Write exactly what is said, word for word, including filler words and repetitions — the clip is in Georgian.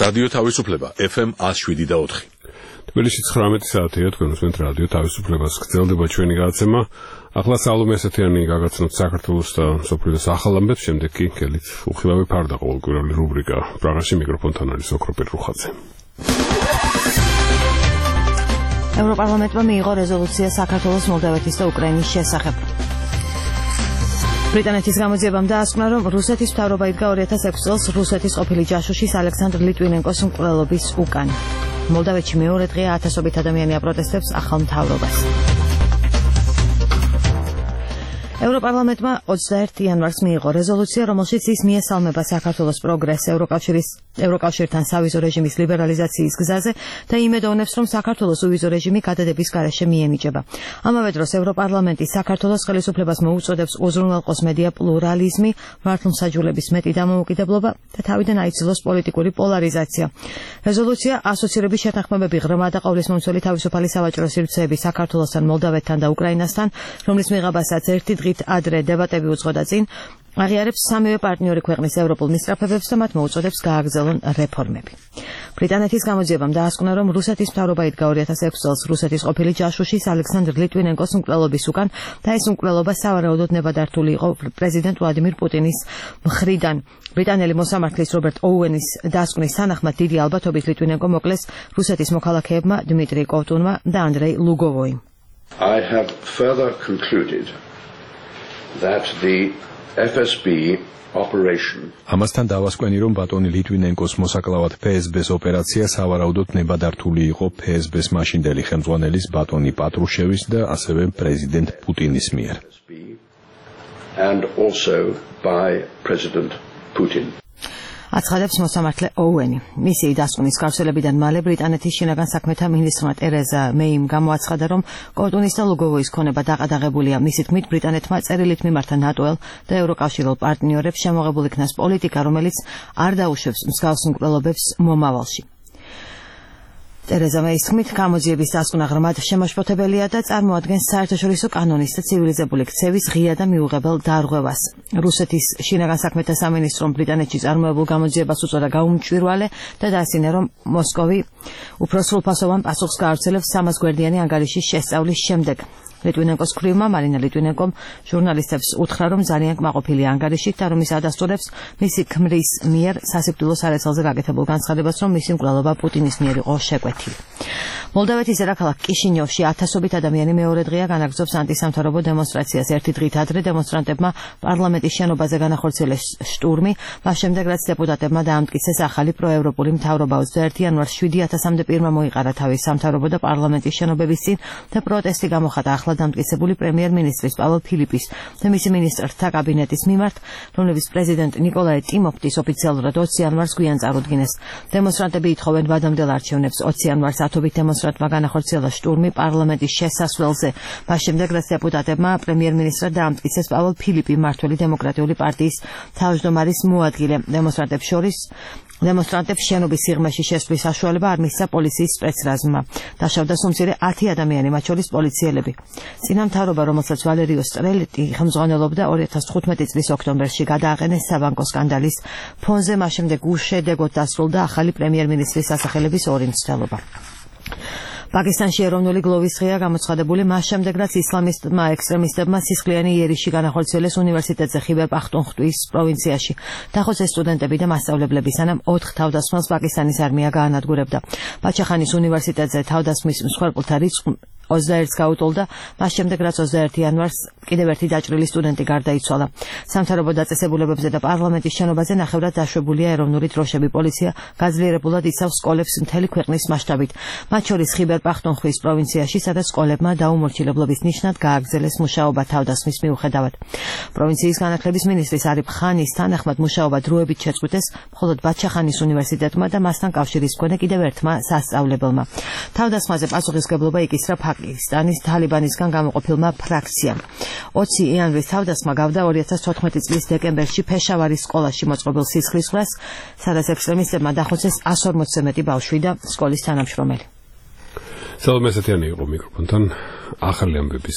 რადიო თავისუფლება ეფ ემ one oh seven და four. თბილისში ცხრამეტი საათია, თქვენ უსმენთ რადიო თავისუფლებას, გრძელდება ჩვენი გადაცემა. ახლა სალომე ესეთიანი გაგაცნოთ საქართველოს და მსოფლიოს ახალ ამბებს, შემდეგ კი გელით უხილავი ფარდა ყოველკვირეული რუბრიკა. პრაღაში მიკროფონთან არის ოქროპირ რუხაძე. ევროპარლამენტმა მიიღო რეზოლუცია საქართველოს, მოლდავეთის და უკრაინის შესახებ. ბრიტანეთის გამოძიებამ დაასკვნა, რომ რუსეთის მთავრობა იდგა two thousand six წელს რუსეთის ყოფილი ჯაშუშის ალექსანდრ ლიტვინენკოს მკვლელობის უკან. მოლდავეთში მეორე დღეა ათასობით ადამიანი აპროტესტებს ახალ მთავრობას. ევროპარლამენტმა twenty-first იანვარს მიიღო რეზოლუცია, რომელშიც ის მიესალმება საქართველოს პროგრესს ევროკავშირის ევროკავშირთან სავიზო რეჟიმის ლიბერალიზაციის გზაზე და იმედოვნებს, რომ საქართველოს უვიზო რეჟიმი გადადების გარეშე მიენიჭება. ამავე დროს ევროპარლამენტი საქართველოს ხელისუფლებას მოუწოდებს უზრუნველყოს მედია პლურალიზმი, მართლმსაჯულების მეტი დამოუკიდებლობა და თავიდან აიცილოს პოლიტიკური პოლარიზაცია. რეზოლუცია ასოცირების შეთანხმებები ღრმა და ყოვლისმომცველი თავისუფალი სავაჭრო სივრცეები საქართველოსთან, მოლდავეთთან და უკრაინასთან, რომლის მიღებასაც ერთი დღით ადრე დებატები უძღოდა წინ, აღიარებს სამივე პარტნიორი ქვეყნის ევროპულ მისწრაფებებს და მათ მოუწოდებს გააგრძელონ რეფორმები. ბრიტანეთის გამოძიებამ დაასკვნა, რომ რუსეთის მთავრობა იდგა two thousand six წელს რუსეთის ყოფილი ჯაშუშის ალექსანდრ ლიტვინენკოს მკვლელობის უკან და ეს მკვლელობა სავარაუდოდ ნებადართული იყო პრეზიდენტ ვლადიმირ პუტინის მხრიდან. ბრიტანელი მოსამართლის რობერტ ოუენის დასკვნის თანახმად დიდი ალბათობით ლიტვინენკო მოკლეს რუსეთის მოქალაქეებმა დმიტრი კოვტუნმა და ანდრეი ლუგოვოიმ. I have further concluded that the F S B operation ამასთან დავასკვენი, რომ ბატონი ლიტვინენკოს მოსაკლავად ფ ეს ბ-ს ოპერაცია სავარაუდოდ ნებადართული იყო ფ ეს ბ-ს მაშინდელი ხელმძღვანელის ბატონი პატრუშევის და ასევე პრეზიდენტ პუტინის მიერ. and also by President Putin. აცხადებს მოსამართლე ოუენი. მისი დასკვნის გავრცელებიდან მალე ბრიტანეთის შინაგან საქმეთა მინისტრმა ტერეზა მეიმ გამოაცხადა, რომ კოვტუნის და ლუგოვოის ქონება დაყადაღებულია. მისი თქმით, ბრიტანეთმა წერილით მიმართა ნატოელ და ევროკავშირულ პარტნიორებს შემოღებულ იქნას პოლიტიკა, რომელიც არ დაუშვებს მსგავს მკვლელობებს მომავალში. ტერეზა მეის თქმით, გამოძიების დასკვნა ღრმად შემაშფოთებელია და წარმოადგენს საერთაშორისო კანონის და ცივილიზებული ქცევის ღია და მიუღებელ დარღვევას. რუსეთის შინაგან საქმეთა სამინისტრომ ბრიტანეთში წარმოებულ გამოძიებას უწოდა გაუმჭვირვალე და დაასინა, რომ მოსკოვი უფრო სრულფასოვან პასუხს გაავრცელებს სამას გვერდიანი ანგარიშის შესწავლის შემდეგ. ლიტვინენკოს ქვრივმა მარინა ლიტვინენკომ ჟურნალისტებს უთხრა, რომ ძალიან კმაყოფილია ანგარიშით და რომ ის ადასტურებს მისი ქმრის მიერ სასიკვდილო სარეცელზე გაკეთებულ განცხადებას, რომ მისი მკვლელობა პუტინის მიერ იყო შეკვეთილი. მოლდავეთის დედაქალაქ კიშინიოვში ათასობით ადამიანი მეორე დღეა განაგრძობს ანტისამთავრობო დემონსტრაციას. ერთი დღით ადრე დემონსტრანტებმა პარლამენტის შენობაზე განახორციელეს შტურმი, მას შემდეგ რაც დეპუტატებმა დაამტკიცეს ახალი პროევროპული მთავრობა. twenty-first იანვარს seven thousand-მდე პირმა მოიყარა თავის სამთავრობო და პარლამენტის შენობების წინ და პროტესტი გამოხატა ახლა დამტკიცებული პრემიერ-მინისტრის პაველ ფილიპის და მისი მინისტრთა კაბინეტის მიმართ, რომლებიც პრეზიდენტ ნიკოლაი ტიმოფტის ოფიციალურად twenty იანვარს გვიან წარუდგინეს. დემონსტრანტები ითხოვენ ვადამდელ არჩევნებს. twenty იანვარს ათობით დემონსტრანტმა განახორციელა შტურმი პარლამენტის შესასვლელზე. მას შემდეგ, რაც დეპუტატებმა პრემიერ-მინისტრად დაამტკიცეს პაველ ფილიპი, მმართველი დემოკრატიული პარტიის თავმჯდომარის მოადგილე. დემონსტრანტებს შორის დემონსტრანტებს შენობის სიღრმეში შესვლის საშუალება არ მისცა პოლიციის სპეცრაზმმა. დაშავდა სუმცირე ათი ადამიანი, მათ შორის პოლიციელები. წინამთავრობა, რომელსაც ვალერიო სტრელეტი ხელმძღვანელობდა two thousand fifteen წლის ოქტომბერში, გადააყენეს საბანკო სკანდალის ფონზე, მას შემდეგ უშედეგოდ დასრულდა ახალი პრემიერ-მინისტრის სასახელების ორი მცდელობა. პაკისტანში ეროვნული გლოვის დღეა გამოცხადებული, მას შემდეგ რაც ისლამისტმა ექსტრემისტებმა სისხლიანი იერიში განახორციელეს უნივერსიტეტზე ხიბერ პახტუნხტვის პროვინციაში. დახოცეს სტუდენტები და მასწავლებლები, სანამ ოთხ თავდასხმელს პაკისტანის არმია გაანადგურებდა. ბაჩახანის უნივერსიტეტზე თავდასხმის მსხვერპლთა რიცხვი twenty-one-ს გაუტოლდა, მას შემდეგ რაც twenty-first იანვარს კიდევ ერთი დაჭრილი სტუდენტი გარდაიცვალა. სამთავრობო დაწესებულებებზე და პარლამენტის შენობაზე ნახევრად დაშვებულია ეროვნული დროშები. პოლიცია გაძლიერებულად იცავს სკოლებს მთელი ქვეყნის მასშტაბით, მათ შორის ხიბერ პახტუნხვის პროვინციაში, სადაც სკოლებმა დაუმორჩილებლობის ნიშნად გააგრძელეს მუშაობა თავდასხმის მიუხედავად. პროვინციის განათლების მინისტრის არიფ ხანის თანახმად მუშაობა დროებით შეწყვიტეს მხოლოდ ბაჩახანის უნივერსიტეტმა და მასთან კავშირის მქონე კიდევ ერთმა სასწავლებელმა. თავდასხმაზე პასუხისმგებლობა იკისრა პაკისტანის თალიბანისგან გამოყოფილმა ფრაქციამ. twenty იანვრის თავდასხმა გავდა two thousand fourteen წლის დეკემბერში ფეშავარის სკოლაში მოწყობილ სისხლისღვრას, სადაც ექსტრემისტებმა დახოცეს one hundred forty-ზე მეტი ბავშვი და სკოლის თანამშრომელი. სალომე ესეთიანი იყო მიკროფონთან ახალი ამბების